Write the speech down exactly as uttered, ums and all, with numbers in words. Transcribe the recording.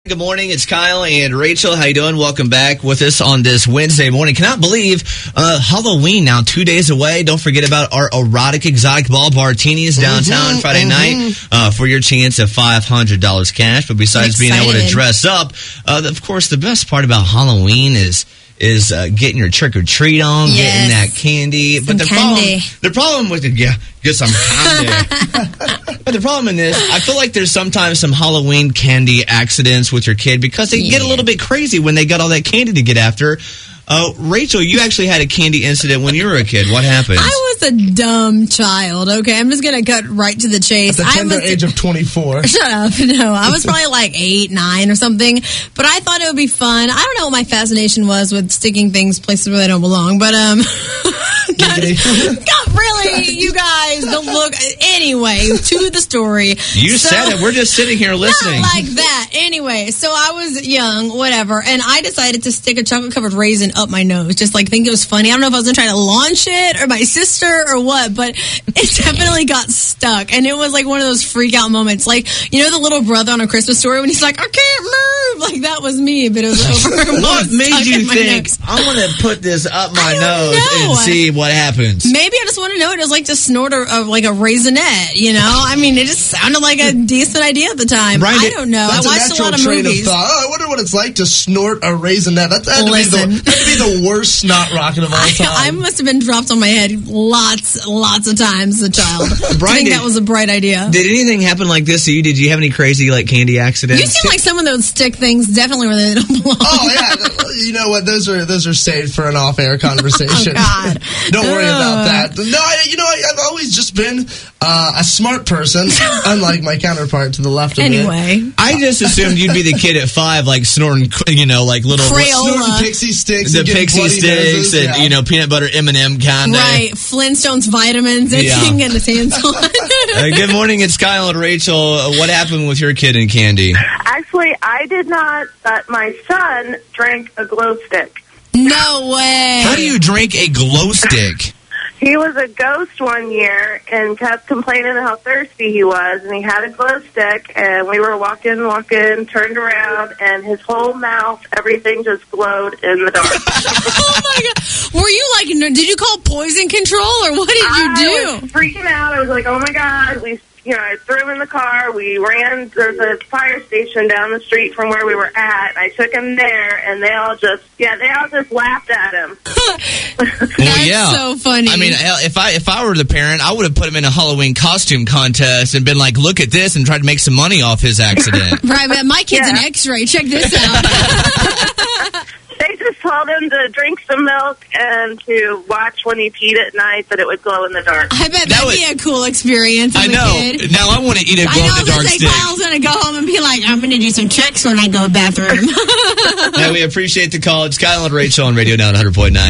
Good morning, it's Kyle and Rachel. How you doing? Welcome back with us on this Wednesday morning. Cannot believe uh, Halloween now two days away. Don't forget about our erotic exotic ball Bartinis downtown mm-hmm, Friday mm-hmm. night uh, for your chance of five hundred dollars cash. But besides being able to dress up, uh, of course, the best part about Halloween is is uh, getting your trick-or-treat on, yes. getting that candy. Some but the candy. problem, the problem with it, yeah, get some candy. But the problem in this, I feel like there's sometimes some Halloween candy accidents with your kid because they yeah. get a little bit crazy when they got all that candy to get after. Uh, Rachel, you actually had a candy incident when you were a kid. What happened? I was a dumb child. Okay, I'm just going to cut right to the chase. At the tender I was, age of twenty-four. Shut up. No, I was probably like eight, nine or something. But I thought it would be fun. I don't know what my fascination was with sticking things places where they don't belong. But, um... not, not really, you guys. Don't look. Anyway, to the story. You so, said it. We're just sitting here listening. Not like that. Anyway, so I was young, whatever, and I decided to stick a chocolate-covered raisin up my nose, just like think it was funny. I don't know if I was going to try to launch it or my sister or what, but it definitely got stuck, and it was like one of those freak-out moments. Like, you know the little brother on A Christmas Story when he's like, I can't move? Like, that was me, but it was over. What made you think, nose. I'm going to put this up my nose know. and see what happens? Maybe I just want to know what it was like to snort a, a, like a raisinette, you know? I mean, it just sounded like a decent idea at the time. Right. I don't know. That's I watched a, a lot of train movies. Of thought. Oh, I wonder what it's like to snort a raisinette. That's had to, be the, that'd be the worst snot rocket of all time. I, I must have been dropped on my head lots, lots of times as a child. Brian, I think did, that was a bright idea. Did anything happen like this to you? Did you have any crazy like candy accidents? You seem like someone that would stick things definitely where they don't belong. Oh yeah, you know what? Those are those are saved for an off-air conversation. Oh God! Don't worry uh. about that. No, I, you know I, I've always just been uh, a smart person, unlike my counterpart to the left of anyway. me. I just assumed you'd be the kid at five, like snorting, you know, like little Crayola. Snorting pixie sticks, the and pixie sticks, noses, and yeah. you know, peanut butter M and M kind of. Right, Flintstones vitamins that Yeah. he can get his hands on. uh, good morning, it's Kyle and Rachel. Uh, what happened with your kid and candy? Actually, I did not, but my son drank a glow stick. No way. How do you drink a glow stick? He was a ghost one year and kept complaining how thirsty he was, and he had a glow stick, and we were walking, walking, turned around, and his whole mouth, everything just glowed in the dark. Oh, my God. Were you like, did you call poison control, or what did you do? I was freaking out. I was like, oh, my God. We, you know, I threw him in the car. We ran, there's a fire station down the street from where we were at. I took him there, and they all just, yeah, they all just laughed at him. That's well, yeah. so funny. I mean, if I if I were the parent, I would have put him in a Halloween costume contest and been like, look at this, and tried to make some money off his accident. Right, but my kid's Yeah. an X-ray. Check this out. They just told him to drink some milk and to watch when he peed at night that it would glow in the dark. I bet That that'd would- be a cool experience as I know. a kid. Now I want to eat a I glow know, in the dark let's say stick. Kyle's going to go home and be like, I'm going to do some tricks when I go to the bathroom. Yeah, we appreciate the call. It's Kyle and Rachel on Radio Now one hundred point nine.